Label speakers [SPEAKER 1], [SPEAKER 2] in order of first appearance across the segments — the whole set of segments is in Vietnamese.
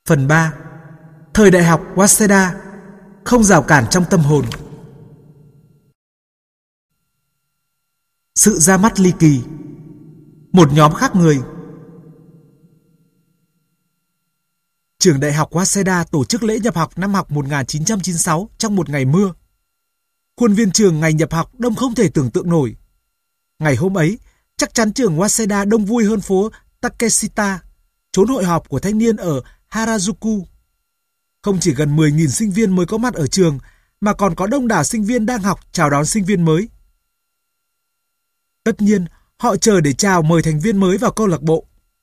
[SPEAKER 1] Phần 3. Thời đại học Waseda, không rào cản trong tâm hồn. Sự ra mắt ly kỳ. Một nhóm khác người. Trường đại học Waseda tổ chức lễ nhập học năm học 1996 trong một ngày mưa. Khuôn viên trường ngày nhập học đông không thể tưởng tượng nổi. Ngày hôm ấy, chắc chắn trường Waseda đông vui hơn phố Takeshita, chốn hội họp của thanh niên ở Harajuku. Không chỉ gần 10.000 sinh viên mới có mặt ở trường, mà còn có đông đảo sinh viên đang học chào đón sinh viên mới. Tất nhiên, họ chờ để chào mời thành viên mới vào câu lạc bộ.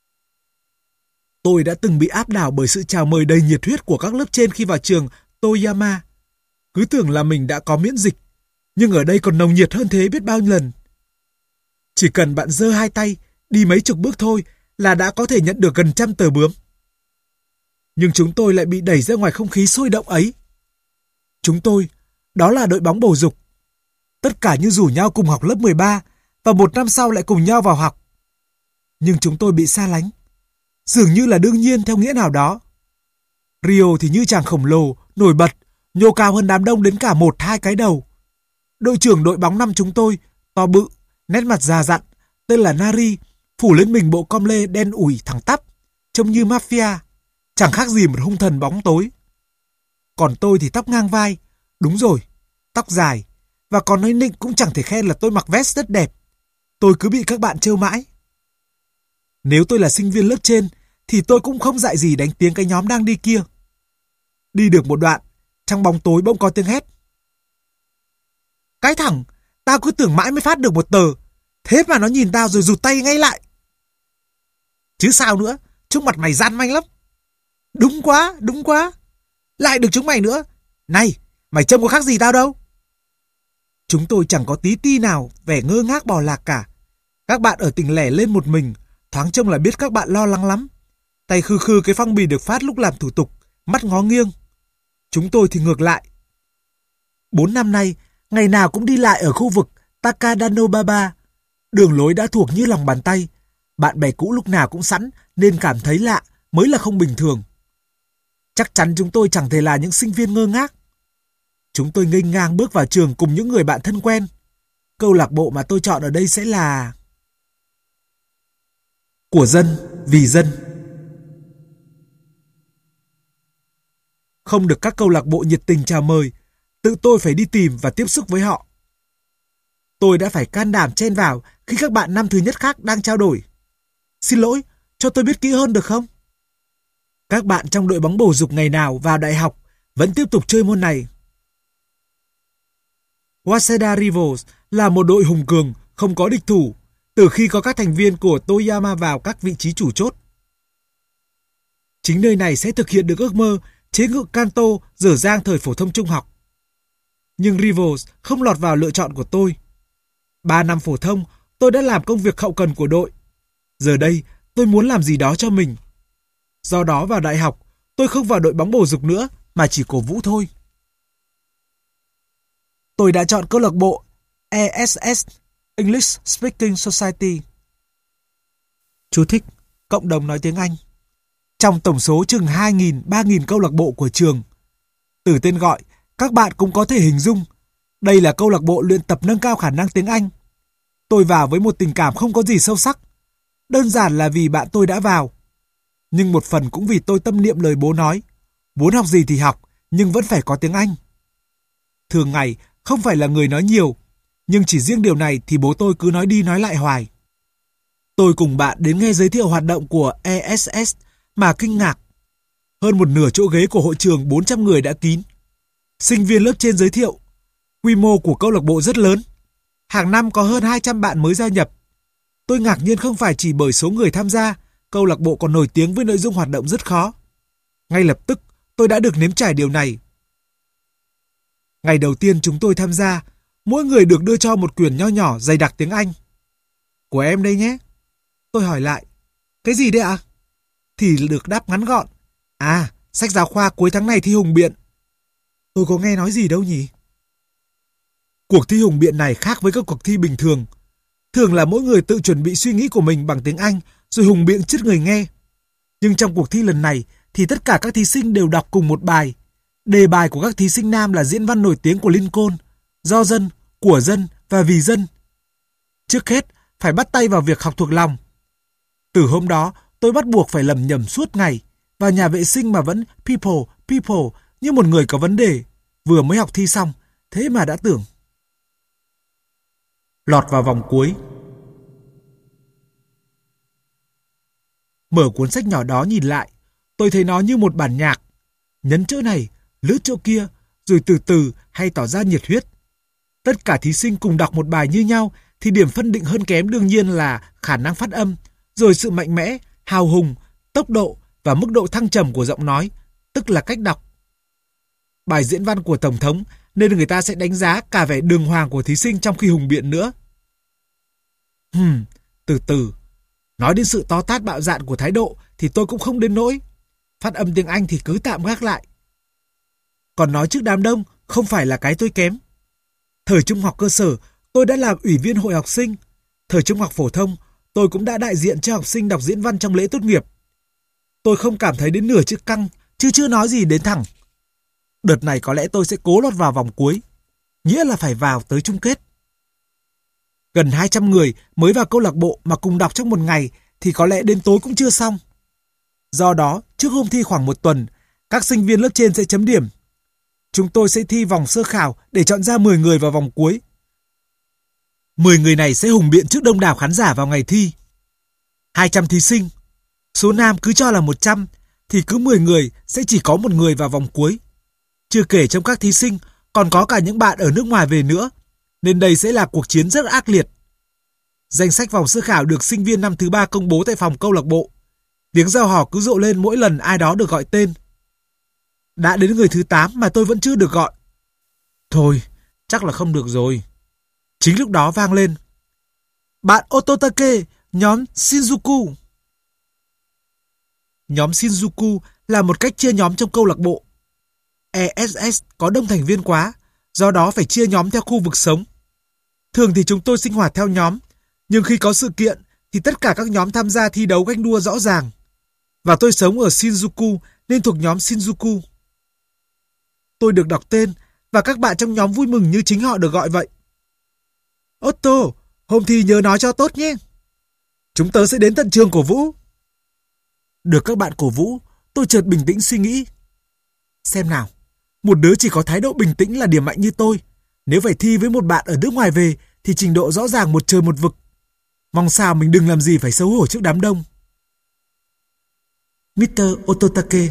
[SPEAKER 1] Tôi đã từng bị áp đảo bởi sự chào mời đầy nhiệt huyết của các lớp trên khi vào trường Toyama. Cứ tưởng là mình đã có miễn dịch, nhưng ở đây còn nồng nhiệt hơn thế biết bao nhiêu lần. Chỉ cần bạn giơ hai tay, đi mấy chục bước thôi là đã có thể nhận được gần 100 tờ bướm. Nhưng chúng tôi lại bị đẩy ra ngoài không khí sôi động ấy. Chúng tôi, đó là đội bóng bầu dục. Tất cả như rủ nhau cùng học lớp 13 và một năm sau lại cùng nhau vào học. Nhưng chúng tôi bị xa lánh. Dường như là đương nhiên theo nghĩa nào đó. Rio thì như chàng khổng lồ, nổi bật, nhô cao hơn đám đông đến cả 1-2 cái đầu. Đội trưởng đội bóng năm chúng tôi, to bự, nét mặt già dặn, tên là Nari, phủ lên mình bộ com lê đen ủi thẳng tắp, trông như mafia, chẳng khác gì một hung thần bóng tối. Còn tôi thì tóc ngang vai, đúng rồi, tóc dài, và còn nói nịnh cũng chẳng thể khen là tôi mặc vest rất đẹp. Tôi cứ bị các bạn trêu mãi. Nếu tôi là sinh viên lớp trên, thì tôi cũng không dại gì đánh tiếng cái nhóm đang đi kia. Đi được một đoạn, trong bóng tối bỗng có tiếng hét. Cái thằng, tao cứ tưởng mãi mới phát được một tờ, thế mà nó nhìn tao rồi rụt tay ngay lại. Chứ sao nữa, trước mặt mày gian manh lắm. Đúng quá. Lại được chúng mày nữa. Này, mày trông có khác gì tao đâu. Chúng tôi chẳng có tí ti nào vẻ ngơ ngác bò lạc cả. Các bạn ở tỉnh lẻ lên một mình, thoáng trông là biết các bạn lo lắng lắm. Tay khư khư cái phong bì được phát lúc làm thủ tục, mắt ngó nghiêng. Chúng tôi thì ngược lại. 4 năm nay, ngày nào cũng đi lại ở khu vực Takadanobaba. Đường lối đã thuộc như lòng bàn tay. Bạn bè cũ lúc nào cũng sẵn nên cảm thấy lạ mới là không bình thường. Chắc chắn chúng tôi chẳng thể là những sinh viên ngơ ngác. Chúng tôi nghênh ngang bước vào trường cùng những người bạn thân quen. Câu lạc bộ mà tôi chọn ở đây sẽ là của dân, vì dân. Không được các câu lạc bộ nhiệt tình chào mời, tự tôi phải đi tìm và tiếp xúc với họ. Tôi đã phải can đảm chen vào khi các bạn năm thứ nhất khác đang trao đổi. Xin lỗi, cho tôi biết kỹ hơn được không? Các bạn trong đội bóng bầu dục ngày nào vào đại học vẫn tiếp tục chơi môn này. Waseda Rivals là một đội hùng cường, không có địch thủ, từ khi có các thành viên của Toyama vào các vị trí chủ chốt. Chính nơi này sẽ thực hiện được ước mơ chế ngự Kanto dở dang thời phổ thông trung học. Nhưng Rivals không lọt vào lựa chọn của tôi. 3 năm phổ thông, tôi đã làm công việc hậu cần của đội. Giờ đây, tôi muốn làm gì đó cho mình. Do đó vào đại học, tôi không vào đội bóng bầu dục nữa, mà chỉ cổ vũ thôi. Tôi đã chọn câu lạc bộ ESS, English Speaking Society. Chú thích, cộng đồng nói tiếng Anh. Trong tổng số chừng 2.000, 3.000 câu lạc bộ của trường. Từ tên gọi, các bạn cũng có thể hình dung, đây là câu lạc bộ luyện tập nâng cao khả năng tiếng Anh. Tôi vào với một tình cảm không có gì sâu sắc. Đơn giản là vì bạn tôi đã vào. Nhưng một phần cũng vì tôi tâm niệm lời bố nói. Muốn học gì thì học, nhưng vẫn phải có tiếng Anh. Thường ngày, không phải là người nói nhiều, nhưng chỉ riêng điều này thì bố tôi cứ nói đi nói lại hoài. Tôi cùng bạn đến nghe giới thiệu hoạt động của ESS mà kinh ngạc. Hơn một nửa chỗ ghế của hội trường 400 người đã kín. Sinh viên lớp trên giới thiệu. Quy mô của câu lạc bộ rất lớn. Hàng năm có hơn 200 bạn mới gia nhập. Tôi ngạc nhiên không phải chỉ bởi số người tham gia, câu lạc bộ còn nổi tiếng với nội dung hoạt động rất khó. Ngay lập tức, tôi đã được nếm trải điều này. Ngày đầu tiên chúng tôi tham gia, mỗi người được đưa cho một quyển nho nhỏ dày đặc tiếng Anh. Của em đây nhé. Tôi hỏi lại, cái gì đấy ạ? Thì được đáp ngắn gọn. À, sách giáo khoa cuối tháng này thi hùng biện. Tôi có nghe nói gì đâu nhỉ? Cuộc thi hùng biện này khác với các cuộc thi bình thường. Thường là mỗi người tự chuẩn bị suy nghĩ của mình bằng tiếng Anh rồi hùng biện trước người nghe. Nhưng trong cuộc thi lần này thì tất cả các thí sinh đều đọc cùng một bài. Đề bài của các thí sinh nam là diễn văn nổi tiếng của Lincoln, do dân, của dân và vì dân. Trước hết, phải bắt tay vào việc học thuộc lòng. Từ hôm đó, tôi bắt buộc phải lẩm nhẩm suốt ngày, vào nhà vệ sinh mà vẫn people như một người có vấn đề. Vừa mới học thi xong, thế mà đã tưởng. Lọt vào vòng cuối. Mở cuốn sách nhỏ đó nhìn lại, tôi thấy nó như một bản nhạc. Nhấn chỗ này, lướt chỗ kia, rồi từ từ hay tỏ ra nhiệt huyết. Tất cả thí sinh cùng đọc một bài như nhau, thì điểm phân định hơn kém đương nhiên là khả năng phát âm, rồi sự mạnh mẽ, hào hùng, tốc độ và mức độ thăng trầm của giọng nói, tức là cách đọc. Bài diễn văn của Tổng thống nên người ta sẽ đánh giá cả vẻ đường hoàng của thí sinh trong khi hùng biện nữa. Từ từ. Nói đến sự to tát bạo dạn của thái độ thì tôi cũng không đến nỗi. Phát âm tiếng Anh thì cứ tạm gác lại. Còn nói trước đám đông không phải là cái tôi kém. Thời trung học cơ sở, tôi đã làm ủy viên hội học sinh. Thời trung học phổ thông, tôi cũng đã đại diện cho học sinh đọc diễn văn trong lễ tốt nghiệp. Tôi không cảm thấy đến nửa chữ căng, chứ chưa nói gì đến thẳng. Đợt này có lẽ tôi sẽ cố lọt vào vòng cuối, nghĩa là phải vào tới chung kết. Gần 200 người mới vào câu lạc bộ mà cùng đọc trong một ngày thì có lẽ đến tối cũng chưa xong. Do đó, trước hôm thi khoảng một tuần, các sinh viên lớp trên sẽ chấm điểm. Chúng tôi sẽ thi vòng sơ khảo để chọn ra 10 người vào vòng cuối. 10 người này sẽ hùng biện trước đông đảo khán giả vào ngày thi. 200 thí sinh, số nam cứ cho là 100, thì cứ 10 người sẽ chỉ có một người vào vòng cuối. Chưa kể trong các thí sinh còn có cả những bạn ở nước ngoài về nữa, nên đây sẽ là cuộc chiến rất ác liệt. Danh sách vòng sơ khảo được sinh viên năm thứ 3 công bố tại phòng câu lạc bộ. Tiếng reo hò cứ rộ lên mỗi lần ai đó được gọi tên. Đã đến người thứ 8 mà tôi vẫn chưa được gọi. Thôi, chắc là không được rồi. Chính lúc đó vang lên: bạn Ototake, nhóm Shinjuku. Nhóm Shinjuku là một cách chia nhóm trong câu lạc bộ. ESS có đông thành viên quá, do đó phải chia nhóm theo khu vực sống. Thường thì chúng tôi sinh hoạt theo nhóm, nhưng khi có sự kiện thì tất cả các nhóm tham gia thi đấu ganh đua rõ ràng. Và tôi sống ở Shinjuku nên thuộc nhóm Shinjuku. Tôi được đọc tên và các bạn trong nhóm vui mừng như chính họ được gọi vậy. Otto, hôm thi nhớ nói cho tốt nhé. Chúng tớ sẽ đến tận trường cổ vũ. Được các bạn cổ vũ, tôi chợt bình tĩnh suy nghĩ. Xem nào, một đứa chỉ có thái độ bình tĩnh là điểm mạnh như tôi, nếu phải thi với một bạn ở nước ngoài về thì trình độ rõ ràng một trời một vực. Mong sao mình đừng làm gì phải xấu hổ trước đám đông. Mr. Ototake.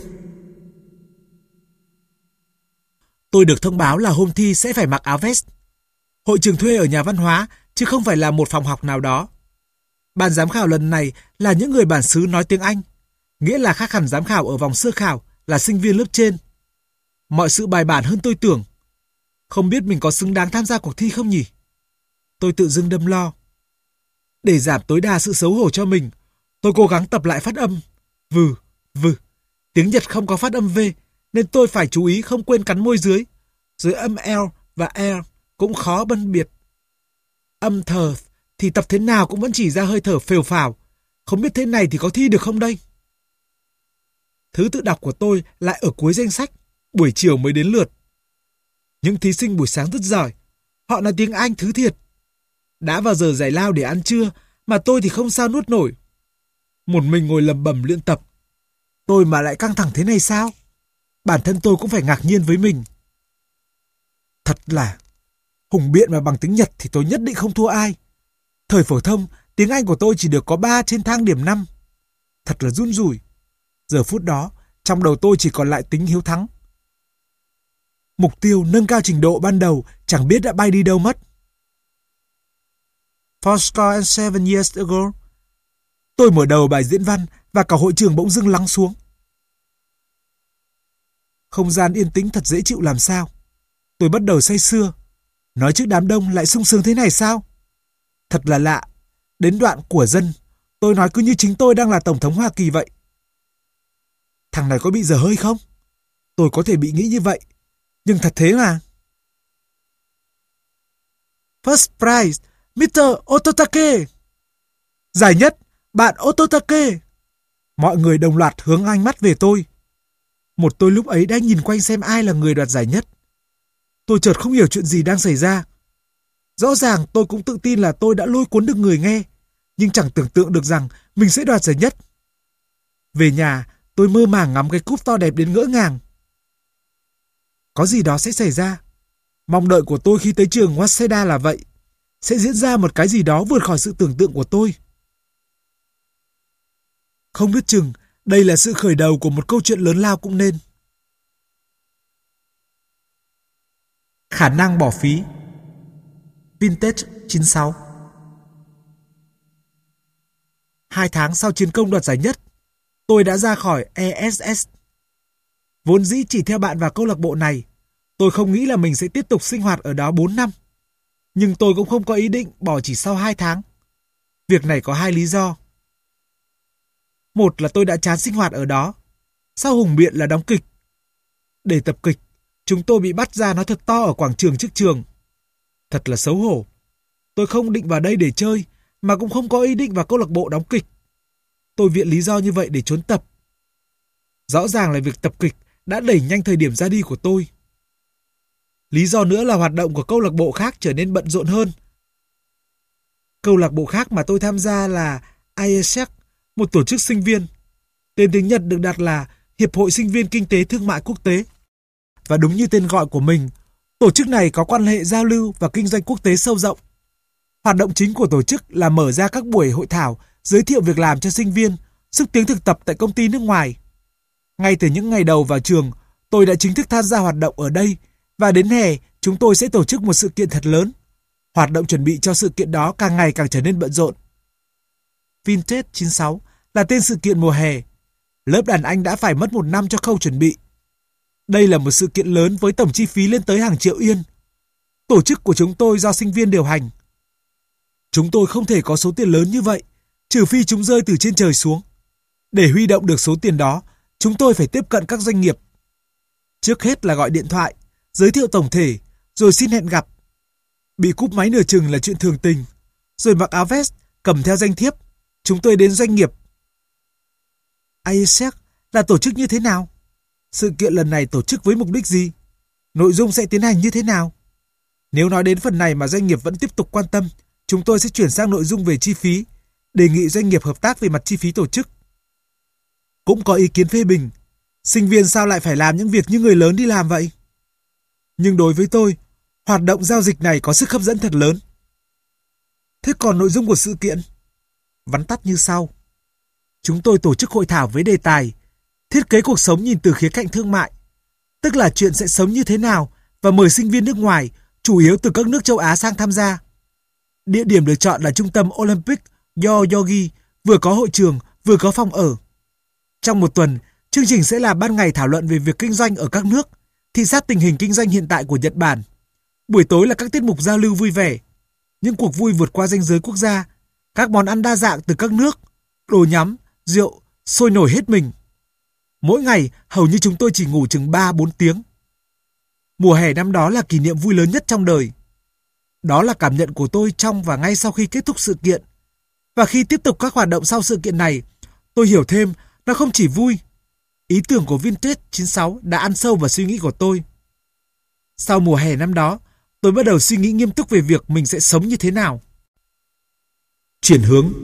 [SPEAKER 1] Tôi được thông báo là hôm thi sẽ phải mặc áo vest. Hội trường thuê ở nhà văn hóa, chứ không phải là một phòng học nào đó. Ban giám khảo lần này là những người bản xứ nói tiếng Anh, nghĩa là khác hẳn giám khảo ở vòng sơ khảo là sinh viên lớp trên. Mọi sự bài bản hơn tôi tưởng. Không biết mình có xứng đáng tham gia cuộc thi không nhỉ? Tôi tự dưng đâm lo. Để giảm tối đa sự xấu hổ cho mình, tôi cố gắng tập lại phát âm. Vừ. Tiếng Nhật không có phát âm V, nên tôi phải chú ý không quên cắn môi dưới. Dưới âm L và R cũng khó phân biệt. Âm thở thì tập thế nào cũng vẫn chỉ ra hơi thở phều phào. Không biết thế này thì có thi được không đây? Thứ tự đọc của tôi lại ở cuối danh sách, buổi chiều mới đến lượt. Những thí sinh buổi sáng rất giỏi, họ nói tiếng Anh thứ thiệt. Đã vào giờ giải lao để ăn trưa, mà tôi thì không sao nuốt nổi. Một mình ngồi lầm bầm luyện tập. Tôi mà lại căng thẳng thế này sao? Bản thân tôi cũng phải ngạc nhiên với mình. Thật là, hùng biện mà bằng tiếng Nhật thì tôi nhất định không thua ai. Thời phổ thông, tiếng Anh của tôi chỉ được có 3 trên thang điểm 5. Thật là run rủi. Giờ phút đó, trong đầu tôi chỉ còn lại tính hiếu thắng. Mục tiêu nâng cao trình độ ban đầu chẳng biết đã bay đi đâu mất. Fourscore and 7 years ago. Tôi mở đầu bài diễn văn và cả hội trường bỗng dưng lắng xuống. Không gian yên tĩnh thật dễ chịu làm sao. Tôi bắt đầu say sưa. Nói trước đám đông lại sung sướng thế này sao? Thật là lạ. Đến đoạn của dân, tôi nói cứ như chính tôi đang là Tổng thống Hoa Kỳ vậy. Thằng này có bị dở hơi không? Tôi có thể bị nghĩ như vậy, nhưng thật thế mà. First prize, Mr. Ototake. Giải nhất, bạn Ototake. Mọi người đồng loạt hướng ánh mắt về tôi. Một tôi lúc ấy đang nhìn quanh xem ai là người đoạt giải nhất. Tôi chợt không hiểu chuyện gì đang xảy ra. Rõ ràng tôi cũng tự tin là tôi đã lôi cuốn được người nghe, nhưng chẳng tưởng tượng được rằng mình sẽ đoạt giải nhất. Về nhà, tôi mơ màng ngắm cái cúp to đẹp đến ngỡ ngàng. Có gì đó sẽ xảy ra. Mong đợi của tôi khi tới trường Waseda là vậy. Sẽ diễn ra một cái gì đó vượt khỏi sự tưởng tượng của tôi. Không biết chừng, đây là sự khởi đầu của một câu chuyện lớn lao cũng nên. Khả năng bỏ phí. Vintage 96. 2 tháng sau chiến công đoạt giải nhất, tôi đã ra khỏi ESS. Vốn dĩ chỉ theo bạn vào câu lạc bộ này, tôi không nghĩ là mình sẽ tiếp tục sinh hoạt ở đó 4 năm. Nhưng tôi cũng không có ý định bỏ chỉ sau 2 tháng. Việc này có 2 lý do. Một là tôi đã chán sinh hoạt ở đó. Sau hùng biện là đóng kịch. Để tập kịch, chúng tôi bị bắt ra nói thật to ở quảng trường trước trường. Thật là xấu hổ. Tôi không định vào đây để chơi, mà cũng không có ý định vào câu lạc bộ đóng kịch. Tôi viện lý do như vậy để trốn tập. Rõ ràng là việc tập kịch đã đẩy nhanh thời điểm ra đi của tôi. Lý do nữa là hoạt động của câu lạc bộ khác trở nên bận rộn hơn. Câu lạc bộ khác mà tôi tham gia là IESEC, một tổ chức sinh viên. Tên tiếng Nhật được đặt là Hiệp hội Sinh viên Kinh tế Thương mại Quốc tế. Và đúng như tên gọi của mình, tổ chức này có quan hệ giao lưu và kinh doanh quốc tế sâu rộng. Hoạt động chính của tổ chức là mở ra các buổi hội thảo, giới thiệu việc làm cho sinh viên, xúc tiến thực tập tại công ty nước ngoài. Ngay từ những ngày đầu vào trường, tôi đã chính thức tham gia hoạt động ở đây, và đến hè, chúng tôi sẽ tổ chức một sự kiện thật lớn. Hoạt động chuẩn bị cho sự kiện đó càng ngày càng trở nên bận rộn. Vintage 96 là tên sự kiện mùa hè. Lớp đàn anh đã phải mất 1 năm cho khâu chuẩn bị. Đây là một sự kiện lớn với tổng chi phí lên tới hàng triệu yên. Tổ chức của chúng tôi do sinh viên điều hành. Chúng tôi không thể có số tiền lớn như vậy, trừ phi chúng rơi từ trên trời xuống. Để huy động được số tiền đó, chúng tôi phải tiếp cận các doanh nghiệp. Trước hết là gọi điện thoại, giới thiệu tổng thể, rồi xin hẹn gặp. Bị cúp máy nửa chừng là chuyện thường tình. Rồi mặc áo vest, cầm theo danh thiếp, chúng tôi đến doanh nghiệp. IESEC là tổ chức như thế nào? Sự kiện lần này tổ chức với mục đích gì? Nội dung sẽ tiến hành như thế nào? Nếu nói đến phần này mà doanh nghiệp vẫn tiếp tục quan tâm, chúng tôi sẽ chuyển sang nội dung về chi phí, đề nghị doanh nghiệp hợp tác về mặt chi phí tổ chức. Cũng có ý kiến phê bình, sinh viên sao lại phải làm những việc như người lớn đi làm vậy? Nhưng đối với tôi, hoạt động giao dịch này có sức hấp dẫn thật lớn. Thế còn nội dung của sự kiện? Vắn tắt như sau. Chúng tôi tổ chức hội thảo với đề tài thiết kế cuộc sống nhìn từ khía cạnh thương mại, tức là chuyện sẽ sống như thế nào, và mời sinh viên nước ngoài, chủ yếu từ các nước châu Á sang tham gia. Địa điểm được chọn là trung tâm Olympic Yoyogi, vừa có hội trường, vừa có phòng ở. Trong một tuần, chương trình sẽ là ban ngày thảo luận về việc kinh doanh ở các nước, thị sát tình hình kinh doanh hiện tại của Nhật Bản. Buổi tối là các tiết mục giao lưu vui vẻ, những cuộc vui vượt qua ranh giới quốc gia, các món ăn đa dạng từ các nước, đồ nhắm, rượu, sôi nổi hết mình. Mỗi ngày, hầu như chúng tôi chỉ ngủ chừng 3-4 tiếng. Mùa hè năm đó là kỷ niệm vui lớn nhất trong đời. Đó là cảm nhận của tôi trong và ngay sau khi kết thúc sự kiện. Và khi tiếp tục các hoạt động sau sự kiện này, tôi hiểu thêm nó không chỉ vui. Ý tưởng của Vintage 96 đã ăn sâu vào suy nghĩ của tôi. Sau mùa hè năm đó, tôi bắt đầu suy nghĩ nghiêm túc về việc mình sẽ sống như thế nào. Chuyển hướng.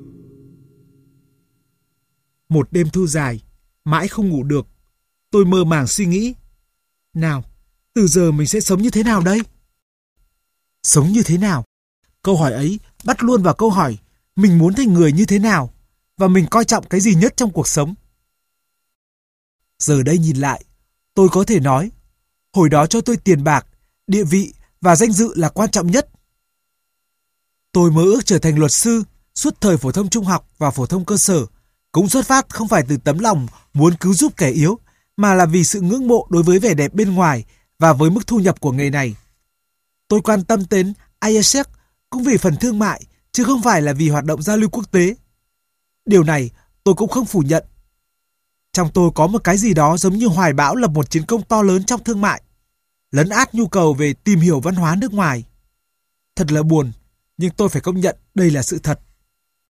[SPEAKER 1] Một đêm thu dài, mãi không ngủ được. Tôi mơ màng suy nghĩ. Nào, từ giờ mình sẽ sống như thế nào đây? Sống như thế nào? Câu hỏi ấy bắt luôn vào câu hỏi mình muốn thành người như thế nào và mình coi trọng cái gì nhất trong cuộc sống. Giờ đây nhìn lại, tôi có thể nói hồi đó cho tôi tiền bạc, địa vị và danh dự là quan trọng nhất. Tôi mơ ước trở thành luật sư suốt thời phổ thông trung học và phổ thông cơ sở, cũng xuất phát không phải từ tấm lòng muốn cứu giúp kẻ yếu, mà là vì sự ngưỡng mộ đối với vẻ đẹp bên ngoài và với mức thu nhập của nghề này. Tôi quan tâm đến IESEC cũng vì phần thương mại, chứ không phải là vì hoạt động giao lưu quốc tế. Điều này tôi cũng không phủ nhận. Trong tôi có một cái gì đó giống như hoài bão lập một chiến công to lớn trong thương mại, lấn át nhu cầu về tìm hiểu văn hóa nước ngoài. Thật là buồn, nhưng tôi phải công nhận đây là sự thật.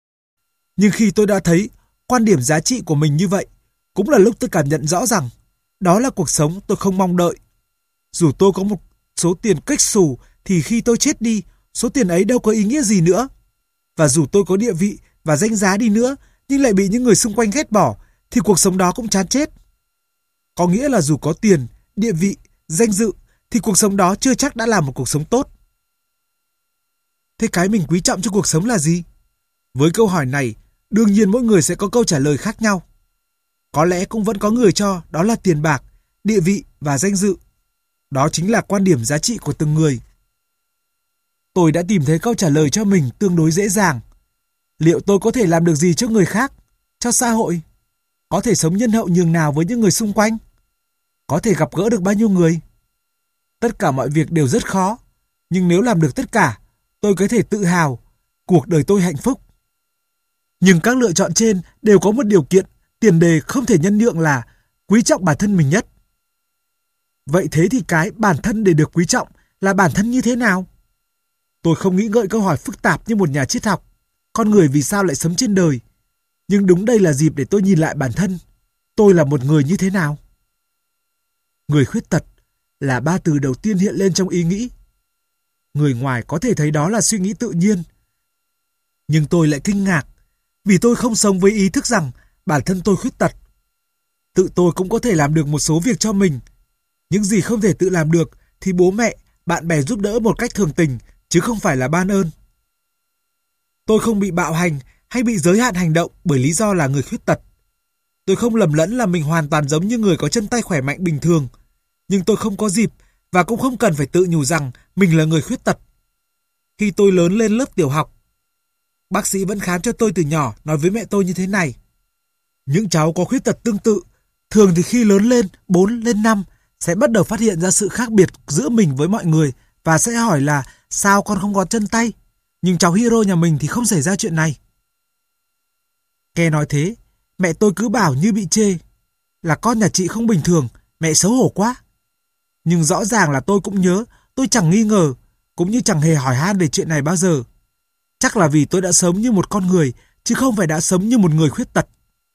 [SPEAKER 1] Nhưng khi tôi đã thấy quan điểm giá trị của mình như vậy, cũng là lúc tôi cảm nhận rõ rằng Đó là cuộc sống tôi không mong đợi. Dù tôi có một số tiền kếch xù thì khi tôi chết đi, số tiền ấy đâu có ý nghĩa gì nữa. Và dù tôi có địa vị và danh giá đi nữa, nhưng lại bị những người xung quanh ghét bỏ, thì cuộc sống đó cũng chán chết. Có nghĩa là dù có tiền, địa vị, danh dự, thì cuộc sống đó chưa chắc đã là một cuộc sống tốt. Thế cái mình quý trọng trong cuộc sống là gì? Với câu hỏi này, đương nhiên mỗi người sẽ có câu trả lời khác nhau. Có lẽ cũng vẫn có người cho đó là tiền bạc, địa vị và danh dự. Đó chính là quan điểm giá trị của từng người. Tôi đã tìm thấy câu trả lời cho mình tương đối dễ dàng. Liệu tôi có thể làm được gì cho người khác, cho xã hội? Có thể sống nhân hậu nhường nào với những người xung quanh? Có thể gặp gỡ được bao nhiêu người? Tất cả mọi việc đều rất khó, nhưng nếu làm được tất cả, tôi có thể tự hào, cuộc đời tôi hạnh phúc. Nhưng các lựa chọn trên đều có một điều kiện, tiền đề không thể nhân nhượng là quý trọng bản thân mình nhất. Vậy thế thì cái bản thân để được quý trọng là bản thân như thế nào? Tôi không nghĩ ngợi câu hỏi phức tạp như một nhà triết học, con người vì sao lại sống trên đời? Nhưng đúng đây là dịp để tôi nhìn lại bản thân. Tôi là một người như thế nào? Người khuyết tật là ba từ đầu tiên hiện lên trong ý nghĩ. Người ngoài có thể thấy đó là suy nghĩ tự nhiên. Nhưng tôi lại kinh ngạc, vì tôi không sống với ý thức rằng bản thân tôi khuyết tật. Tự tôi cũng có thể làm được một số việc cho mình. Những gì không thể tự làm được thì bố mẹ, bạn bè giúp đỡ một cách thường tình, chứ không phải là ban ơn. Tôi không bị bạo hành hay bị giới hạn hành động bởi lý do là người khuyết tật. Tôi không lầm lẫn là mình hoàn toàn giống như người có chân tay khỏe mạnh bình thường. Nhưng tôi không có dịp và cũng không cần phải tự nhủ rằng mình là người khuyết tật. Khi tôi lớn lên lớp tiểu học, bác sĩ vẫn khám cho tôi từ nhỏ nói với mẹ tôi như thế này. Những cháu có khuyết tật tương tự, thường thì khi lớn lên 4 lên 5 sẽ bắt đầu phát hiện ra sự khác biệt giữa mình với mọi người và sẽ hỏi là sao con không có chân tay. Nhưng cháu Hiro nhà mình thì không xảy ra chuyện này. Nghe nói thế, mẹ tôi cứ bảo như bị chê. Là con nhà chị không bình thường, mẹ xấu hổ quá. Nhưng rõ ràng là tôi cũng nhớ, tôi chẳng nghi ngờ, cũng như chẳng hề hỏi han về chuyện này bao giờ. Chắc là vì tôi đã sống như một con người, chứ không phải đã sống như một người khuyết tật.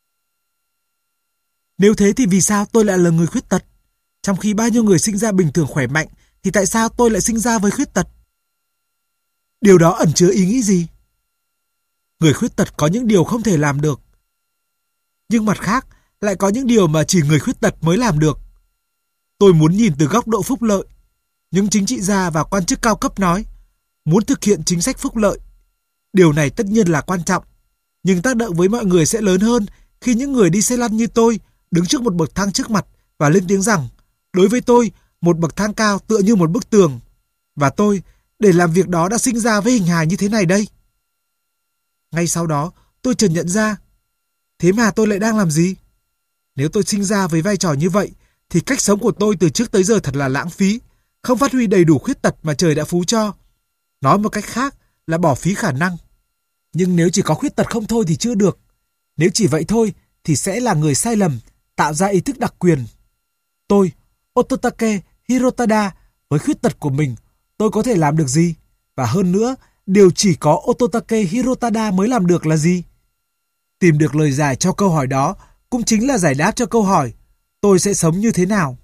[SPEAKER 1] Nếu thế thì vì sao tôi lại là người khuyết tật? Trong khi bao nhiêu người sinh ra bình thường khỏe mạnh, thì tại sao tôi lại sinh ra với khuyết tật? Điều đó ẩn chứa ý nghĩ gì? Người khuyết tật có những điều không thể làm được. Nhưng mặt khác, lại có những điều mà chỉ người khuyết tật mới làm được. Tôi muốn nhìn từ góc độ phúc lợi. Những chính trị gia và quan chức cao cấp nói, muốn thực hiện chính sách phúc lợi. Điều này tất nhiên là quan trọng, nhưng tác động với mọi người sẽ lớn hơn khi những người đi xe lăn như tôi đứng trước một bậc thang trước mặt và lên tiếng rằng, đối với tôi, một bậc thang cao tựa như một bức tường. Và tôi, để làm việc đó đã sinh ra với hình hài như thế này đây. Ngay sau đó, tôi chợt nhận ra, thế mà tôi lại đang làm gì? Nếu tôi sinh ra với vai trò như vậy, thì cách sống của tôi từ trước tới giờ thật là lãng phí, không phát huy đầy đủ khuyết tật mà trời đã phú cho. Nói một cách khác là bỏ phí khả năng. Nhưng nếu chỉ có khuyết tật không thôi thì chưa được. Nếu chỉ vậy thôi thì sẽ là người sai lầm, tạo ra ý thức đặc quyền. Tôi, Ototake Hirotada, với khuyết tật của mình, tôi có thể làm được gì? Và hơn nữa, điều chỉ có Ototake Hirotada mới làm được là gì? Tìm được lời giải cho câu hỏi đó cũng chính là giải đáp cho câu hỏi tôi sẽ sống như thế nào?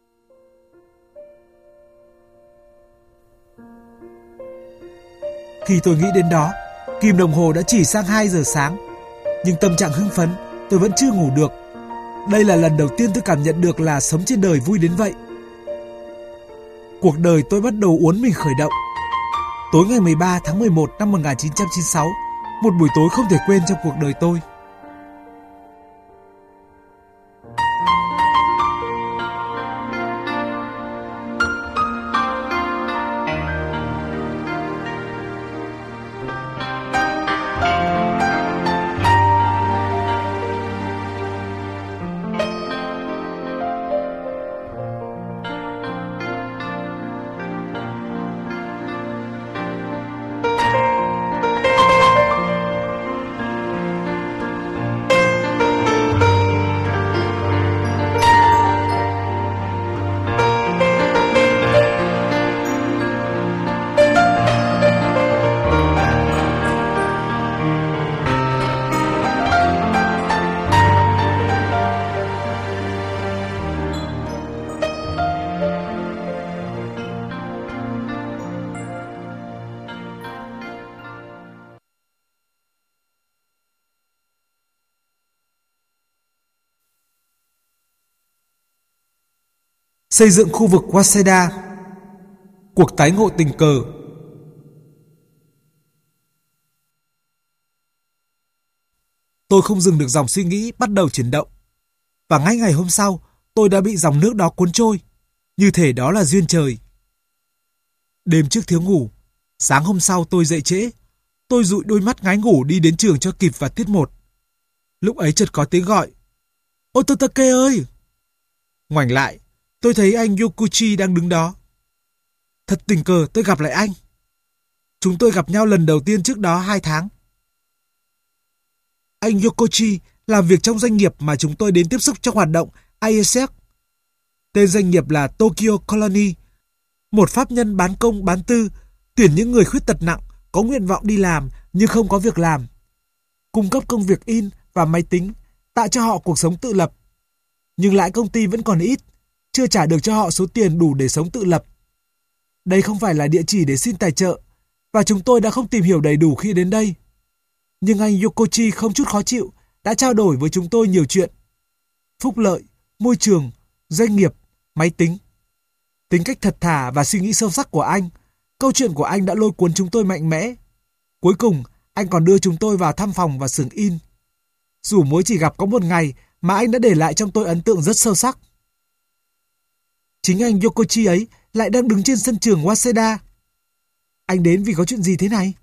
[SPEAKER 1] Khi tôi nghĩ đến đó, kim đồng hồ đã chỉ sang 2 giờ sáng. Nhưng tâm trạng hưng phấn, tôi vẫn chưa ngủ được. Đây là lần đầu tiên tôi cảm nhận được là sống trên đời vui đến vậy. Cuộc đời tôi bắt đầu uốn mình khởi động. Tối ngày 13 tháng 11 năm 1996, một buổi tối không thể quên trong cuộc đời tôi. Xây dựng khu vực Waseda. Cuộc tái ngộ tình cờ. Tôi không dừng được dòng suy nghĩ bắt đầu chuyển động. Và ngay ngày hôm sau, tôi đã bị dòng nước đó cuốn trôi. Như thể đó là duyên trời. Đêm trước thiếu ngủ, sáng hôm sau tôi dậy trễ. Tôi dụi đôi mắt ngái ngủ đi đến trường cho kịp vào tiết 1. Lúc ấy chợt có tiếng gọi. Ototake ơi! Ngoảnh lại, tôi thấy anh Yokochi đang đứng đó. Thật tình cờ tôi gặp lại anh. Chúng tôi gặp nhau lần đầu tiên trước đó 2 tháng. Anh Yokochi làm việc trong doanh nghiệp mà chúng tôi đến tiếp xúc trong hoạt động ISF. Tên doanh nghiệp là Tokyo Colony, một pháp nhân bán công bán tư, tuyển những người khuyết tật nặng có nguyện vọng đi làm nhưng không có việc làm. Cung cấp công việc in và máy tính, tạo cho họ cuộc sống tự lập. Nhưng lãi công ty vẫn còn ít, chưa trả được cho họ số tiền đủ để sống tự lập. Đây không phải là địa chỉ để xin tài trợ, và chúng tôi đã không tìm hiểu đầy đủ khi đến đây. Nhưng anh Yokochi không chút khó chịu, đã trao đổi với chúng tôi nhiều chuyện. Phúc lợi, môi trường, doanh nghiệp, máy tính. Tính cách thật thà và suy nghĩ sâu sắc của anh, câu chuyện của anh đã lôi cuốn chúng tôi mạnh mẽ. Cuối cùng, anh còn đưa chúng tôi vào thăm phòng và xưởng in. Dù mới chỉ gặp có một ngày mà anh đã để lại trong tôi ấn tượng rất sâu sắc. Chính anh Yokochi ấy lại đang đứng trên sân trường Waseda. Anh đến vì có chuyện gì thế này?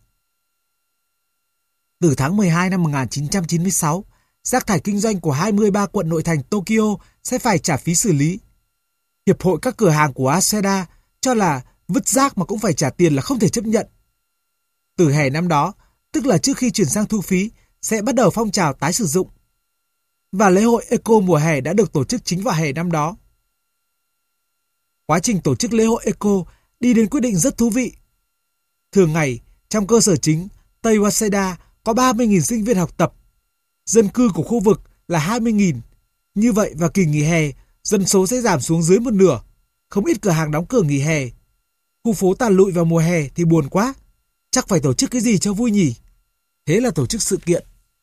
[SPEAKER 1] Từ tháng 12 năm 1996, rác thải kinh doanh của 23 quận nội thành Tokyo sẽ phải trả phí xử lý. Hiệp hội các cửa hàng của Waseda cho là vứt rác mà cũng phải trả tiền là không thể chấp nhận. Từ hè năm đó, tức là trước khi chuyển sang thu phí, sẽ bắt đầu phong trào tái sử dụng. Và lễ hội Eco mùa hè đã được tổ chức chính vào hè năm đó. Quá trình tổ chức lễ hội Eco đi đến quyết định rất thú vị. Thường ngày, trong cơ sở chính, Tây Waseda có 30.000 sinh viên học tập. Dân cư của khu vực là 20.000. Như vậy vào kỳ nghỉ hè, dân số sẽ giảm xuống dưới một nửa. Không ít cửa hàng đóng cửa nghỉ hè. Khu phố tàn lụi vào mùa hè thì buồn quá. Chắc phải tổ chức cái gì cho vui nhỉ? Thế là tổ chức sự kiện.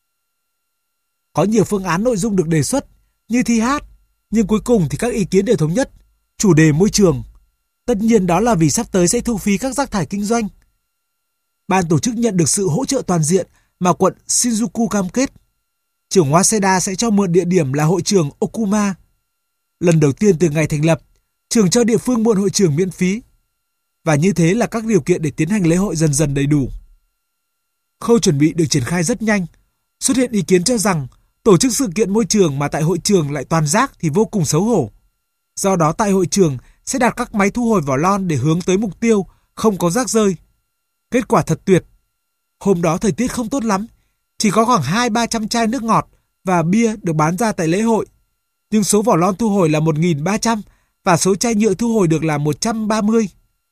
[SPEAKER 1] Có nhiều phương án nội dung được đề xuất, như thi hát. Nhưng cuối cùng thì các ý kiến đều thống nhất. Chủ đề môi trường. Tất nhiên đó là vì sắp tới sẽ thu phí các rác thải kinh doanh. Ban tổ chức nhận được sự hỗ trợ toàn diện mà quận Shinjuku cam kết. Trường Waseda sẽ cho mượn địa điểm là hội trường Okuma. Lần đầu tiên từ ngày thành lập, trường cho địa phương mượn hội trường miễn phí. Và như thế là các điều kiện để tiến hành lễ hội dần dần đầy đủ. Khâu chuẩn bị được triển khai rất nhanh. Xuất hiện ý kiến cho rằng tổ chức sự kiện môi trường mà tại hội trường lại toàn rác thì vô cùng xấu hổ. Do đó tại hội trường sẽ đặt các máy thu hồi vỏ lon để hướng tới mục tiêu không có rác rơi. Kết quả thật tuyệt. Hôm đó thời tiết không tốt lắm, chỉ có khoảng 200-300 chai nước ngọt và bia được bán ra tại lễ hội. Nhưng số vỏ lon thu hồi là 1.300 và số chai nhựa thu hồi được là 130.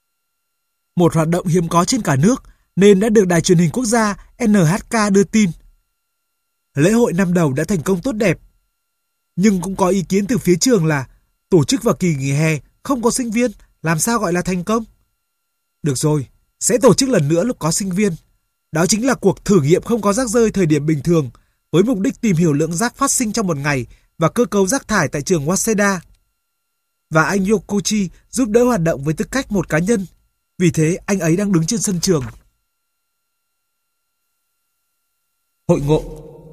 [SPEAKER 1] Một hoạt động hiếm có trên cả nước nên đã được Đài truyền hình quốc gia NHK đưa tin. Lễ hội năm đầu đã thành công tốt đẹp. Nhưng cũng có ý kiến từ phía trường là tổ chức vào kỳ nghỉ hè không có sinh viên, làm sao gọi là thành công? Được rồi, sẽ tổ chức lần nữa lúc có sinh viên. Đó chính là cuộc thử nghiệm không có rác rơi thời điểm bình thường, với mục đích tìm hiểu lượng rác phát sinh trong một ngày và cơ cấu rác thải tại trường Waseda. Và anh Yokochi giúp đỡ hoạt động với tư cách một cá nhân. Vì thế anh ấy đang đứng trên sân trường. Hội ngộ.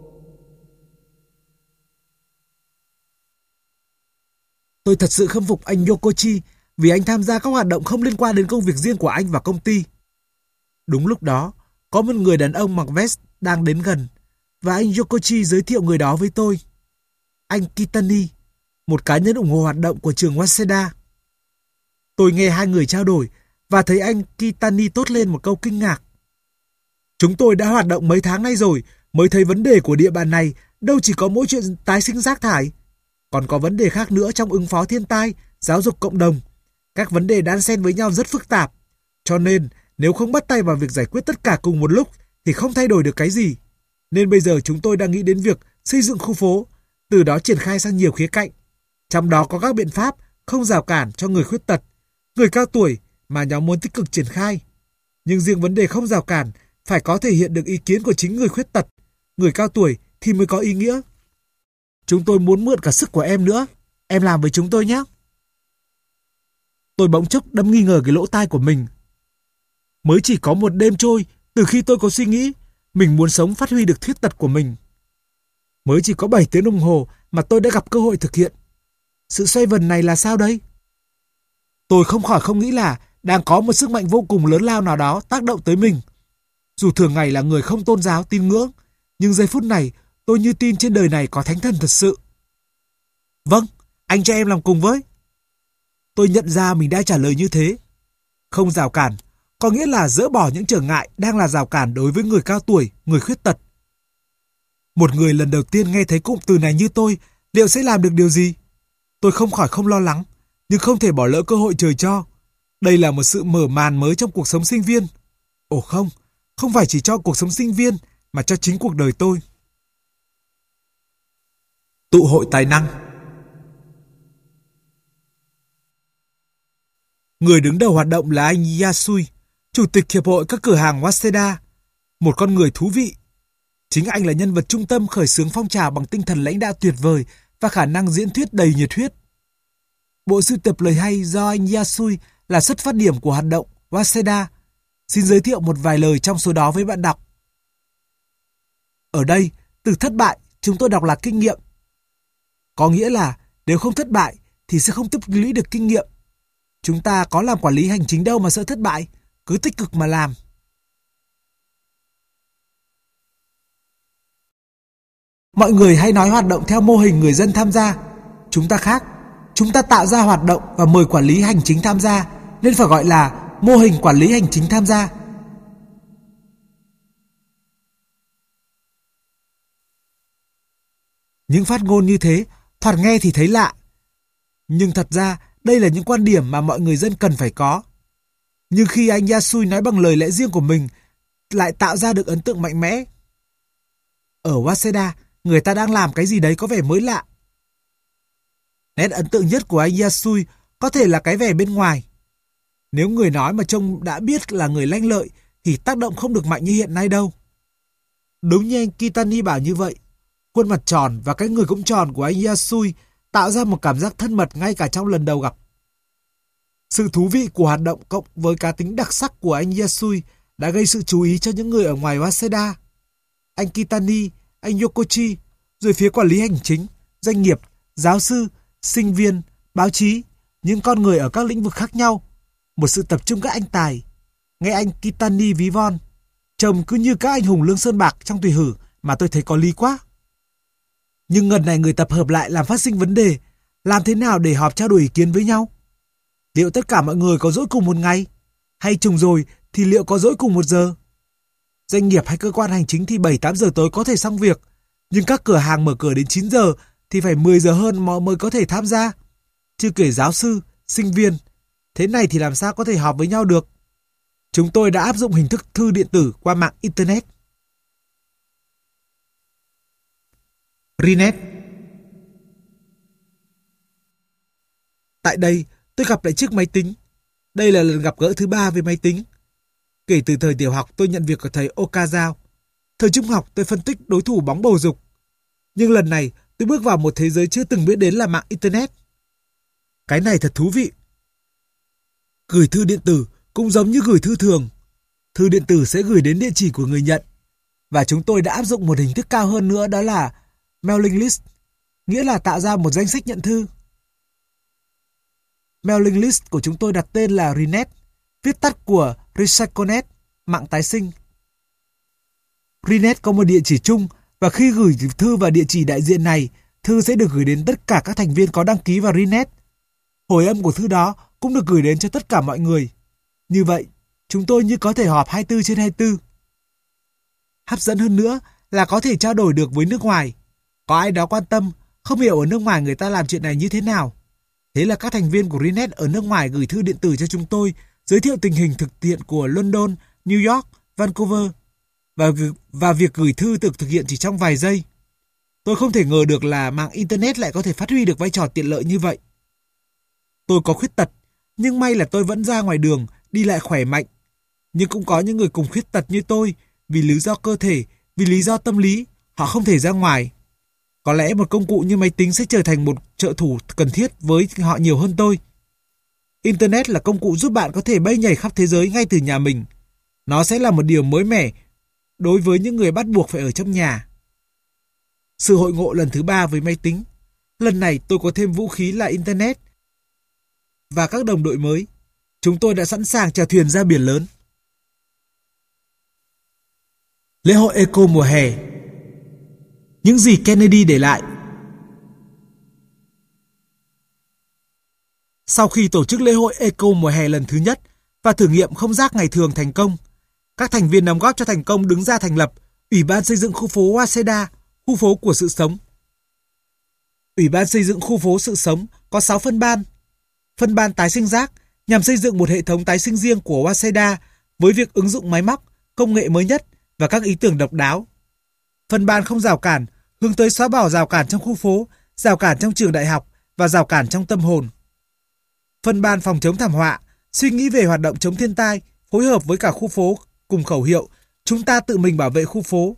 [SPEAKER 1] Tôi thật sự khâm phục anh Yokochi vì anh tham gia các hoạt động không liên quan đến công việc riêng của anh và công ty. Đúng lúc đó, có một người đàn ông mặc vest đang đến gần và anh Yokochi giới thiệu người đó với tôi. Anh Kitani, một cá nhân ủng hộ hoạt động của trường Waseda. Tôi nghe hai người trao đổi và thấy anh Kitani tốt lên một câu kinh ngạc. Chúng tôi đã hoạt động mấy tháng nay rồi mới thấy vấn đề của địa bàn này đâu chỉ có mỗi chuyện tái sinh rác thải. Còn có vấn đề khác nữa trong ứng phó thiên tai, giáo dục cộng đồng. Các vấn đề đan xen với nhau rất phức tạp. Cho nên nếu không bắt tay vào việc giải quyết tất cả cùng một lúc thì không thay đổi được cái gì. Nên bây giờ chúng tôi đang nghĩ đến việc xây dựng khu phố, từ đó triển khai sang nhiều khía cạnh. Trong đó có các biện pháp không rào cản cho người khuyết tật, người cao tuổi mà nhóm muốn tích cực triển khai. Nhưng riêng vấn đề không rào cản phải có thể hiện được ý kiến của chính người khuyết tật, người cao tuổi thì mới có ý nghĩa. Chúng tôi muốn mượn cả sức của em nữa. Em làm với chúng tôi nhé. Tôi bỗng chốc đâm nghi ngờ cái lỗ tai của mình. Mới chỉ có một đêm trôi từ khi tôi có suy nghĩ mình muốn sống phát huy được khuyết tật của mình. Mới chỉ có 7 tiếng đồng hồ mà tôi đã gặp cơ hội thực hiện. Sự xoay vần này là sao đây? Tôi không khỏi không nghĩ là đang có một sức mạnh vô cùng lớn lao nào đó tác động tới mình. Dù thường ngày là người không tôn giáo tín ngưỡng, nhưng giây phút này tôi như tin trên đời này có thánh thần thật sự. Vâng, anh cho em làm cùng với. Tôi nhận ra mình đã trả lời như thế. Không rào cản, có nghĩa là dỡ bỏ những trở ngại đang là rào cản đối với người cao tuổi, người khuyết tật. Một người lần đầu tiên nghe thấy cụm từ này như tôi, liệu sẽ làm được điều gì? Tôi không khỏi không lo lắng, nhưng không thể bỏ lỡ cơ hội trời cho. Đây là một sự mở màn mới trong cuộc sống sinh viên. Ồ không, không phải chỉ cho cuộc sống sinh viên, mà cho chính cuộc đời tôi. Tụ hội tài năng. Người đứng đầu hoạt động là anh Yasui, chủ tịch hiệp hội các cửa hàng Waseda, một con người thú vị. Chính anh là nhân vật trung tâm khởi xướng phong trào bằng tinh thần lãnh đạo tuyệt vời và khả năng diễn thuyết đầy nhiệt huyết. Bộ sưu tập lời hay do anh Yasui là xuất phát điểm của hoạt động Waseda. Xin giới thiệu một vài lời trong số đó với bạn đọc. Ở đây, từ thất bại chúng tôi đọc là kinh nghiệm. Có nghĩa là nếu không thất bại thì sẽ không tích lũy được kinh nghiệm. Chúng ta có làm quản lý hành chính đâu mà sợ thất bại, cứ tích cực mà làm. Mọi người hay nói hoạt động theo mô hình người dân tham gia. Chúng ta khác. Chúng ta tạo ra hoạt động và mời quản lý hành chính tham gia, nên phải gọi là mô hình quản lý hành chính tham gia. Những phát ngôn như thế, thoạt nghe thì thấy lạ. Nhưng thật ra, đây là những quan điểm mà mọi người dân cần phải có. Nhưng khi anh Yasui nói bằng lời lẽ riêng của mình, lại tạo ra được ấn tượng mạnh mẽ. Ở Waseda, người ta đang làm cái gì đấy có vẻ mới lạ. Nét ấn tượng nhất của anh Yasui có thể là cái vẻ bên ngoài. Nếu người nói mà trông đã biết là người lanh lợi thì tác động không được mạnh như hiện nay đâu. Đúng như anh Kitani bảo như vậy. Khuôn mặt tròn và cái người cũng tròn của anh Yasui tạo ra một cảm giác thân mật ngay cả trong lần đầu gặp. Sự thú vị của hoạt động cộng với cá tính đặc sắc của anh Yasui đã gây sự chú ý cho những người ở ngoài Waseda. Anh Kitani, anh Yokochi, rồi phía quản lý hành chính, doanh nghiệp, giáo sư, sinh viên, báo chí, những con người ở các lĩnh vực khác nhau. Một sự tập trung các anh tài. Nghe anh Kitani ví von, trông cứ như các anh hùng lương sơn bạc trong Tùy Hử mà tôi thấy có lý quá. Nhưng lần này người tập hợp lại làm phát sinh vấn đề, làm thế nào để họp trao đổi ý kiến với nhau? Liệu tất cả mọi người có dỗi cùng một ngày? Hay trùng rồi thì liệu có dỗi cùng 1 giờ? Doanh nghiệp hay cơ quan hành chính thì 7-8 giờ tối có thể xong việc, nhưng các cửa hàng mở cửa đến 9 giờ thì phải 10 giờ hơn mới có thể tham gia. Chưa kể giáo sư, sinh viên. Thế này thì làm sao có thể họp với nhau được? Chúng tôi đã áp dụng hình thức thư điện tử qua mạng Internet. Rinet. Tại đây, tôi gặp lại chiếc máy tính. Đây là lần gặp gỡ thứ 3 với máy tính. Kể từ thời tiểu học tôi nhận việc của thầy Okazao. Thời trung học tôi phân tích đối thủ bóng bầu dục. Nhưng lần này tôi bước vào một thế giới chưa từng biết đến là mạng Internet. Cái này thật thú vị. Gửi thư điện tử cũng giống như gửi thư thường. Thư điện tử sẽ gửi đến địa chỉ của người nhận. Và chúng tôi đã áp dụng một hình thức cao hơn nữa, đó là mailing list, nghĩa là tạo ra một danh sách nhận thư. Mailing list của chúng tôi đặt tên là Rinet, viết tắt của RecycleNet, mạng tái sinh. Rinet có một địa chỉ chung và khi gửi thư vào địa chỉ đại diện này, thư sẽ được gửi đến tất cả các thành viên có đăng ký vào Rinet. Hồi âm của thư đó cũng được gửi đến cho tất cả mọi người. Như vậy, chúng tôi như có thể họp 24/24. Hấp dẫn hơn nữa là có thể trao đổi được với nước ngoài. Có ai đó quan tâm, không hiểu ở nước ngoài người ta làm chuyện này như thế nào. Thế là các thành viên của Rinet ở nước ngoài gửi thư điện tử cho chúng tôi, giới thiệu tình hình thực hiện của London, New York, Vancouver. Và việc gửi thư được thực hiện chỉ trong vài giây. Tôi không thể ngờ được là mạng Internet lại có thể phát huy được vai trò tiện lợi như vậy. Tôi có khuyết tật, nhưng may là tôi vẫn ra ngoài đường, đi lại khỏe mạnh. Nhưng cũng có những người cùng khuyết tật như tôi, vì lý do cơ thể, vì lý do tâm lý, họ không thể ra ngoài. Có lẽ một công cụ như máy tính sẽ trở thành một trợ thủ cần thiết với họ nhiều hơn tôi. Internet là công cụ giúp bạn có thể bay nhảy khắp thế giới ngay từ nhà mình. Nó sẽ là một điều mới mẻ đối với những người bắt buộc phải ở trong nhà. Sự hội ngộ lần thứ 3 với máy tính. Lần này tôi có thêm vũ khí là Internet và các đồng đội mới. Chúng tôi đã sẵn sàng chèo thuyền ra biển lớn. Lễ hội Eco mùa hè. Những gì Kennedy để lại. Sau khi tổ chức lễ hội Eco mùa hè lần thứ nhất và thử nghiệm không rác ngày thường thành công, các thành viên đóng góp cho thành công đứng ra thành lập Ủy ban xây dựng khu phố Waseda, khu phố của sự sống. Ủy ban xây dựng khu phố sự sống có 6 phân ban. Phân ban tái sinh rác nhằm xây dựng một hệ thống tái sinh riêng của Waseda với việc ứng dụng máy móc, công nghệ mới nhất và các ý tưởng độc đáo. Phân ban không rào cản hướng tới xóa bỏ rào cản trong khu phố, rào cản trong trường đại học và rào cản trong tâm hồn. Phân ban phòng chống thảm họa suy nghĩ về hoạt động chống thiên tai, phối hợp với cả khu phố cùng khẩu hiệu chúng ta tự mình bảo vệ khu phố.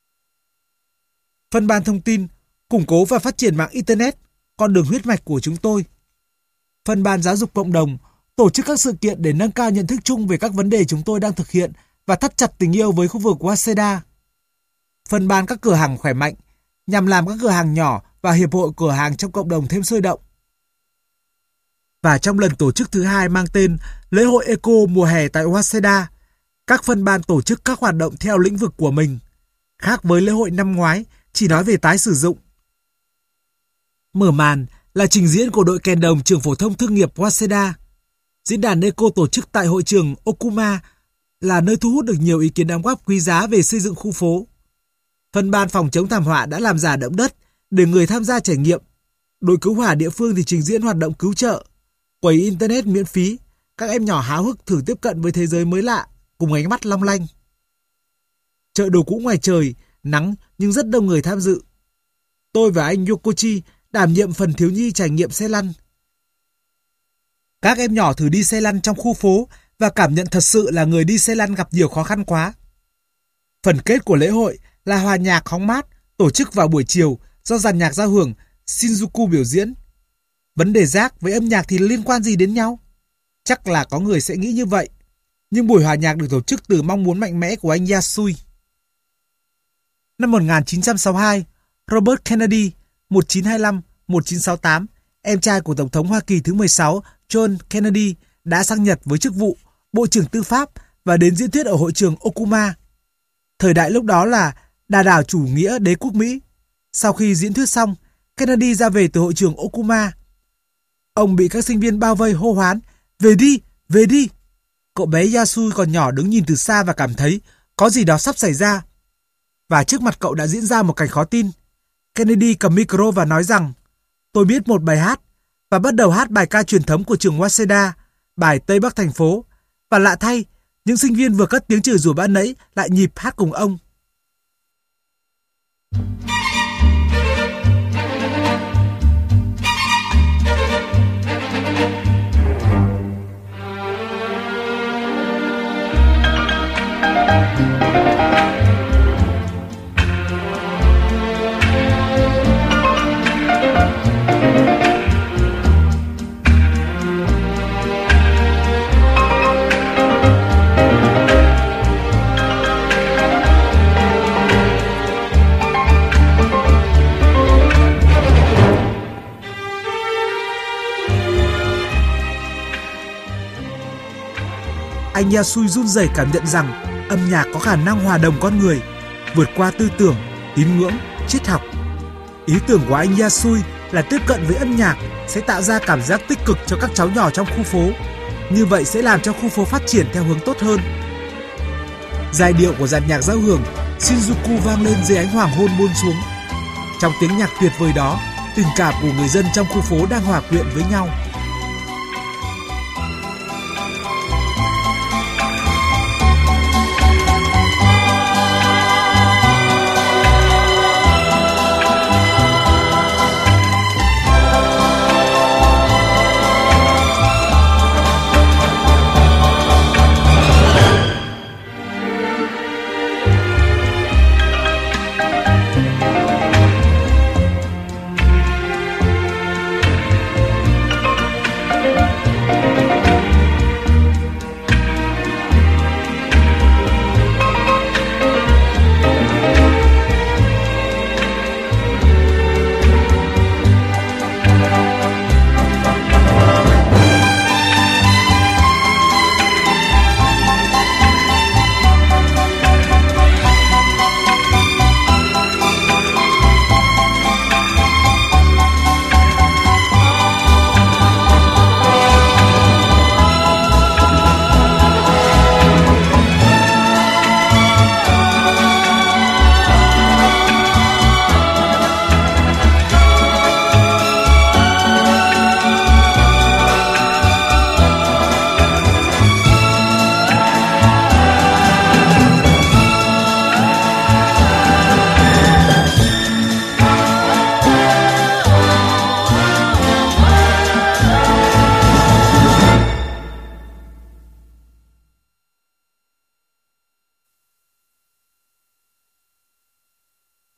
[SPEAKER 1] Phân ban thông tin củng cố và phát triển mạng Internet, con đường huyết mạch của chúng tôi. Phân ban giáo dục cộng đồng tổ chức các sự kiện để nâng cao nhận thức chung về các vấn đề chúng tôi đang thực hiện và thắt chặt tình yêu với khu vực Waseda. Phân ban các cửa hàng khỏe mạnh nhằm làm các cửa hàng nhỏ và hiệp hội cửa hàng trong cộng đồng thêm sôi động. Và trong lần tổ chức thứ 2 mang tên Lễ hội Eco mùa hè tại Waseda, các phân ban tổ chức các hoạt động theo lĩnh vực của mình, khác với lễ hội năm ngoái chỉ nói về tái sử dụng. Mở màn là trình diễn của đội kèn đồng trường phổ thông thương nghiệp Waseda. Diễn đàn Eco tổ chức tại hội trường Okuma là nơi thu hút được nhiều ý kiến đóng góp quý giá về xây dựng khu phố. Phân ban phòng chống thảm họa đã làm giả động đất để người tham gia trải nghiệm. Đội cứu hỏa địa phương thì trình diễn hoạt động cứu trợ. Quầy Internet miễn phí, các em nhỏ háo hức thử tiếp cận với thế giới mới lạ, cùng ánh mắt long lanh. Chợ đồ cũ ngoài trời, nắng nhưng rất đông người tham dự. Tôi và anh Yokochi đảm nhiệm phần thiếu nhi trải nghiệm xe lăn. Các em nhỏ thử đi xe lăn trong khu phố và cảm nhận thật sự là người đi xe lăn gặp nhiều khó khăn quá. Phần kết của lễ hội là hòa nhạc hóng mát tổ chức vào buổi chiều do dàn nhạc giao hưởng Shinjuku biểu diễn. Vấn đề rác với âm nhạc thì liên quan gì đến nhau? Chắc là có người sẽ nghĩ như vậy. Nhưng buổi hòa nhạc được tổ chức từ mong muốn mạnh mẽ của anh Yasui. Năm 1962, Robert Kennedy 1925-1968, em trai của Tổng thống Hoa Kỳ thứ 16 John Kennedy đã sang Nhật với chức vụ Bộ trưởng Tư pháp và đến diễn thuyết ở hội trường Okuma. Thời đại lúc đó là đà đảo chủ nghĩa đế quốc Mỹ. Sau khi diễn thuyết xong, Kennedy ra về từ hội trường Okuma. Ông bị các sinh viên bao vây hô hoán, về đi, về đi. Cậu bé Yasui còn nhỏ đứng nhìn từ xa và cảm thấy có gì đó sắp xảy ra. Và trước mặt cậu đã diễn ra một cảnh khó tin. Kennedy cầm micro và nói rằng, tôi biết một bài hát, và bắt đầu hát bài ca truyền thống của trường Waseda, bài Tây Bắc thành phố. Và lạ thay, những sinh viên vừa cất tiếng chửi rủa ban nãy lại nhịp hát cùng ông. Anh Yasui run rẩy cảm nhận rằng âm nhạc có khả năng hòa đồng con người, vượt qua tư tưởng, tín ngưỡng, triết học. Ý tưởng của anh Yasui là tiếp cận với âm nhạc sẽ tạo ra cảm giác tích cực cho các cháu nhỏ trong khu phố. Như vậy sẽ làm cho khu phố phát triển theo hướng tốt hơn. Giai điệu của dàn nhạc giao hưởng Shinjuku vang lên dưới ánh hoàng hôn buông xuống. Trong tiếng nhạc tuyệt vời đó, tình cảm của người dân trong khu phố đang hòa quyện với nhau.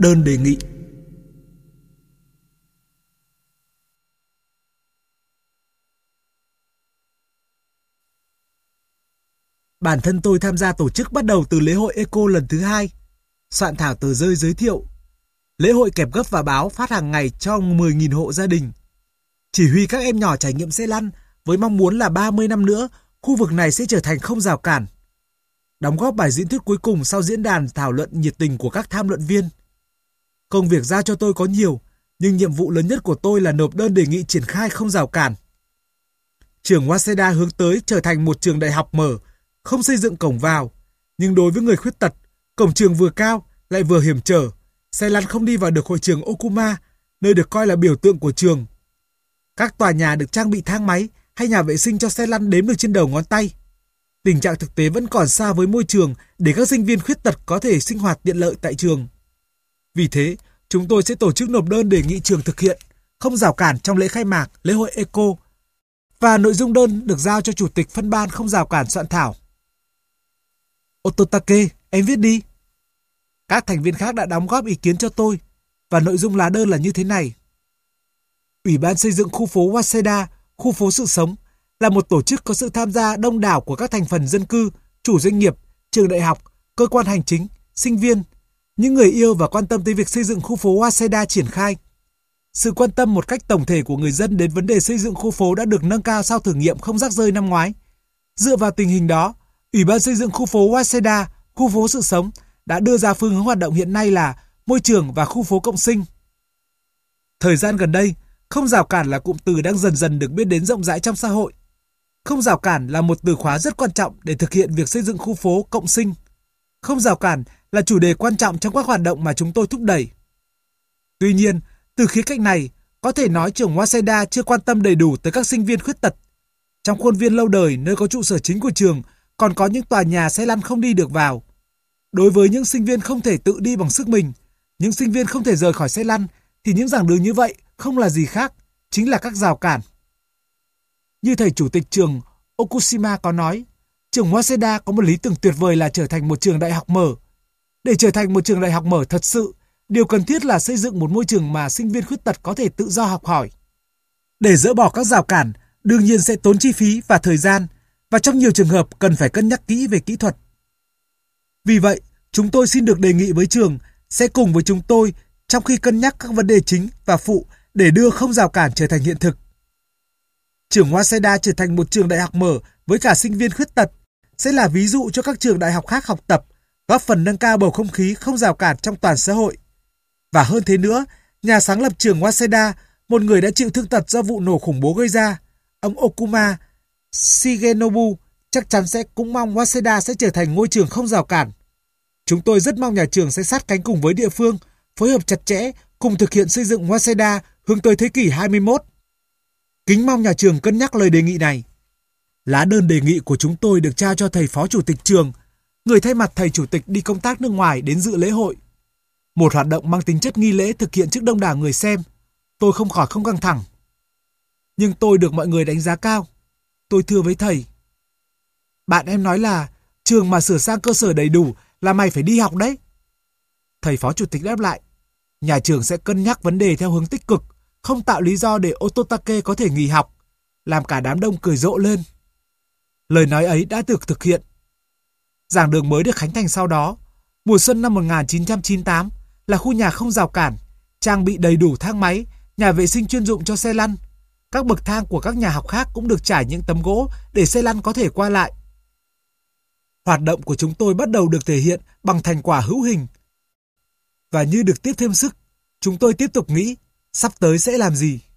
[SPEAKER 1] Đơn đề nghị. Bản thân tôi tham gia tổ chức bắt đầu từ lễ hội Eco lần thứ 2, soạn thảo tờ rơi giới thiệu. Lễ hội kẹp gấp và báo phát hàng ngày cho 10.000 hộ gia đình. Chỉ huy các em nhỏ trải nghiệm xe lăn với mong muốn là 30 năm nữa, khu vực này sẽ trở thành không rào cản. Đóng góp bài diễn thuyết cuối cùng sau diễn đàn thảo luận nhiệt tình của các tham luận viên. Công việc giao cho tôi có nhiều, nhưng nhiệm vụ lớn nhất của tôi là nộp đơn đề nghị triển khai không rào cản. Trường Waseda hướng tới trở thành một trường đại học mở, không xây dựng cổng vào. Nhưng đối với người khuyết tật, cổng trường vừa cao lại vừa hiểm trở. Xe lăn không đi vào được hội trường Okuma, nơi được coi là biểu tượng của trường. Các tòa nhà được trang bị thang máy hay nhà vệ sinh cho xe lăn đếm được trên đầu ngón tay. Tình trạng thực tế vẫn còn xa với môi trường để các sinh viên khuyết tật có thể sinh hoạt tiện lợi tại trường. Vì thế, chúng tôi sẽ tổ chức nộp đơn đề nghị trường thực hiện không rào cản trong lễ khai mạc lễ hội Eco, và nội dung đơn được giao cho chủ tịch phân ban không rào cản soạn thảo. Ototake, em viết đi. Các thành viên khác đã đóng góp ý kiến cho tôi, và nội dung lá đơn là như thế này. Ủy ban xây dựng khu phố Waseda, khu phố sự sống, là một tổ chức có sự tham gia đông đảo của các thành phần dân cư, chủ doanh nghiệp, trường đại học, cơ quan hành chính, sinh viên, những người yêu và quan tâm tới việc xây dựng khu phố Waseda triển khai. Sự quan tâm một cách tổng thể của người dân đến vấn đề xây dựng khu phố đã được nâng cao sau thử nghiệm không rác rơi năm ngoái. Dựa vào tình hình đó, Ủy ban xây dựng khu phố Waseda, khu phố sự sống, đã đưa ra phương hướng hoạt động hiện nay là môi trường và khu phố cộng sinh. Thời gian gần đây, không rào cản là cụm từ đang dần dần được biết đến rộng rãi trong xã hội. Không rào cản là một từ khóa rất quan trọng để thực hiện việc xây dựng khu phố cộng sinh. Không rào cản là chủ đề quan trọng trong các hoạt động mà chúng tôi thúc đẩy. Tuy nhiên, từ khía cạnh này, có thể nói trường Waseda chưa quan tâm đầy đủ tới các sinh viên khuyết tật. Trong khuôn viên lâu đời nơi có trụ sở chính của trường, còn có những tòa nhà xe lăn không đi được vào. Đối với những sinh viên không thể tự đi bằng sức mình, những sinh viên không thể rời khỏi xe lăn, thì những giảng đường như vậy không là gì khác, chính là các rào cản. Như thầy chủ tịch trường Okushima có nói, trường Waseda có một lý tưởng tuyệt vời là trở thành một trường đại học mở. Để trở thành một trường đại học mở thật sự, điều cần thiết là xây dựng một môi trường mà sinh viên khuyết tật có thể tự do học hỏi. Để dỡ bỏ các rào cản, đương nhiên sẽ tốn chi phí và thời gian, và trong nhiều trường hợp cần phải cân nhắc kỹ về kỹ thuật. Vì vậy, chúng tôi xin được đề nghị với trường sẽ cùng với chúng tôi trong khi cân nhắc các vấn đề chính và phụ để đưa không rào cản trở thành hiện thực. Trường Waseda trở thành một trường đại học mở với cả sinh viên khuyết tật sẽ là ví dụ cho các trường đại học khác học tập, góp phần nâng cao bầu không khí không rào cản trong toàn xã hội. Và hơn thế nữa, nhà sáng lập trường Waseda, một người đã chịu thương tật do vụ nổ khủng bố gây ra, ông Okuma Shigenobu, chắc chắn cũng mong Waseda sẽ trở thành ngôi trường không rào cản. Chúng tôi rất mong nhà trường sẽ sát cánh cùng với địa phương, phối hợp chặt chẽ cùng thực hiện xây dựng Waseda hướng tới thế kỷ 21. Kính mong nhà trường cân nhắc lời đề nghị này. Lá đơn đề nghị của chúng tôi được trao cho thầy phó chủ tịch trường, người thay mặt thầy chủ tịch đi công tác nước ngoài đến dự lễ hội. Một hoạt động mang tính chất nghi lễ thực hiện trước đông đảo người xem. Tôi không khỏi không căng thẳng. Nhưng tôi được mọi người đánh giá cao. Tôi thưa với thầy. Bạn em nói là trường mà sửa sang cơ sở đầy đủ là mày phải đi học đấy. Thầy phó chủ tịch đáp lại. Nhà trường sẽ cân nhắc vấn đề theo hướng tích cực, không tạo lý do để Ototake có thể nghỉ học, làm cả đám đông cười rộ lên. Lời nói ấy đã được thực hiện. Giảng đường mới được khánh thành sau đó. Mùa xuân năm 1998 là khu nhà không rào cản, trang bị đầy đủ thang máy, nhà vệ sinh chuyên dụng cho xe lăn. Các bậc thang của các nhà học khác cũng được trải những tấm gỗ để xe lăn có thể qua lại. Hoạt động của chúng tôi bắt đầu được thể hiện bằng thành quả hữu hình. Và như được tiếp thêm sức, chúng tôi tiếp tục nghĩ sắp tới sẽ làm gì.